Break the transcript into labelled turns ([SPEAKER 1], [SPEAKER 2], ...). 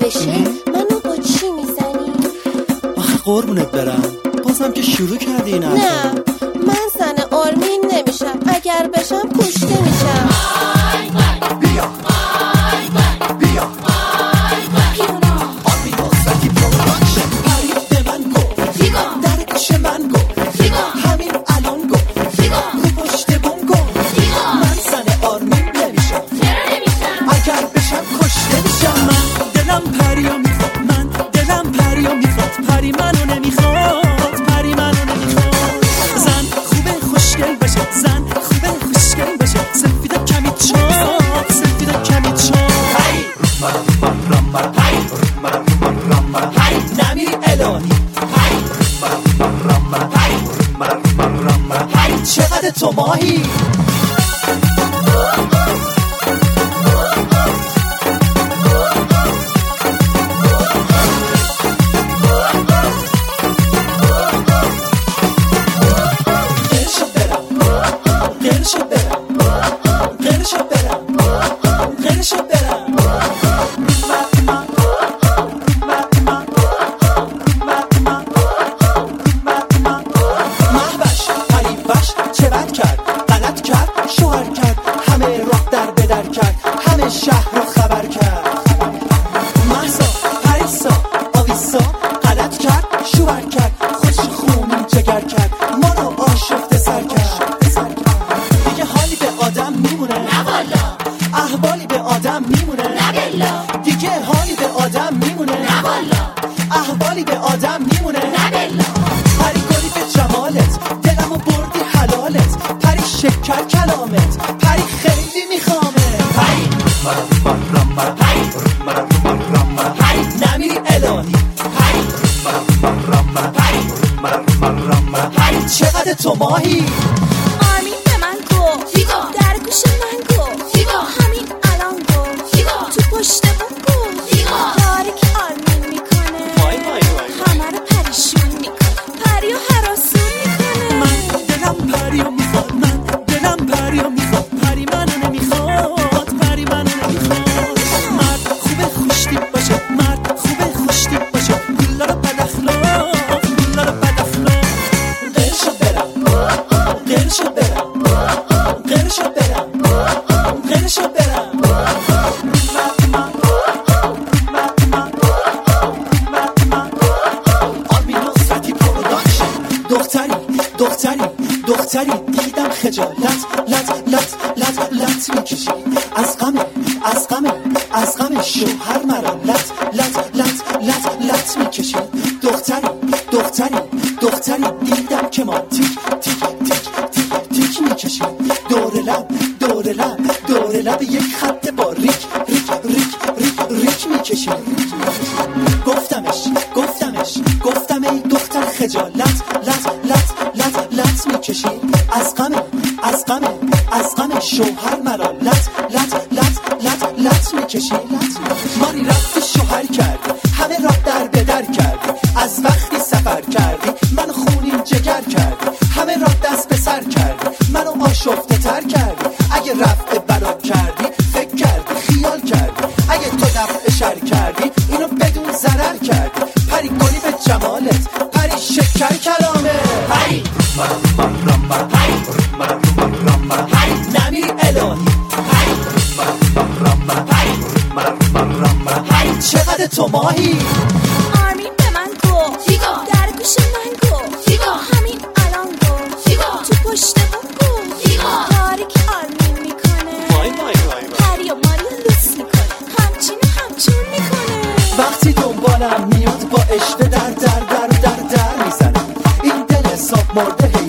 [SPEAKER 1] بشه منو با چی میزنی؟
[SPEAKER 2] آخه قربونت برم، بازم که شروع کردی این حرفا.
[SPEAKER 1] نه من زن آرمین نمیشم، اگر بشم کشته میشم.
[SPEAKER 2] بیا بیا آرمین نصرتی پروداکشن. پری به من گفت در گوش من گفت همین الان گفت رو پشت بوم گفت من زن آرمین نمیشم، اگر بشم کشته میشم. من دلم پریا میخواد، من دلم پریا میخواد، پری منو نمیخواد، پری منو نمیخواد. زن خوبه خوشگل بشه، زن خوبه خوشگل بشه، سفید کمی چاق، سفید کمی چاق. هی هی نمیری الهی، هی چقدر تو ماهی. شهر رو خبر کرد، محسا پریسا آویسا غلط کرد، شوهر کرد، خوش خونی جگر کرد، ما رو آشفته سر کرد. دیگه حالی به آدم میمونه نه والا، احوالی به آدم میمونه نه بلا، دیگه حالی به آدم میمونه نه والا، احوالی به آدم میمونه نه بلا. پری گلی به جمالت دلمو بردی حلالت، پری شکر کلامت، پری خیلی میخوامه. پری نمیری الهی، چقدر تو ماهی.
[SPEAKER 1] آرمین به من گفت در گوش من گفت همین الان گفت تو پشت بوم گفت کاری که آرمین میکنه همه رو پریشون میکنه، پریو هراسون میکنه.
[SPEAKER 2] من دلم پریو میخواد، من دلم پریو میخواد، پری منو نمیخواد، پری منو نمیخواد. مرد خوبه خوشتیپ باشه، مرد خوبه خوشتیپ باشه، گلا رو بد اخلاق، گلا رو بد اخلاق. قرشو برم قرشو برم قرشو برم قرشو برم. آرمین نصرتی پروداکشن. دختری دیدم خجالت لت میکشی، از غم شوهر مرا لت میکشی. دختری دیدم که ما تیک میکشی، دور لب یک خط با ریک میکشی. گفتم ای دختر خجالت لت میکشی، از غم شوهر مرا لت میکشی. ماری رفتی شوهر کردی، همه را در کردی، از وقتی سفر کردی منو خونین جگر کردی، همه را دست به سر کردی، منو آشفته تر کردی. اگه رفع بلا کردی فکر کردی خیال کردی، اگه تو دفع شر کردی اینو بدون ضرر کردی. پری گلی به جمالت، پری شکر کلامه. پری نمیری الهی، چقدر تو ماهی.
[SPEAKER 1] آرمین به من گفت در گوش من گفت همین الان گفت تو پشت بوم گفت کاری که آرمین میکنه پری و ماری لوس میکنه، همچون میکنه.
[SPEAKER 2] وقتی دنبالم میاد با عشق در میزنه، این دل حساب مرده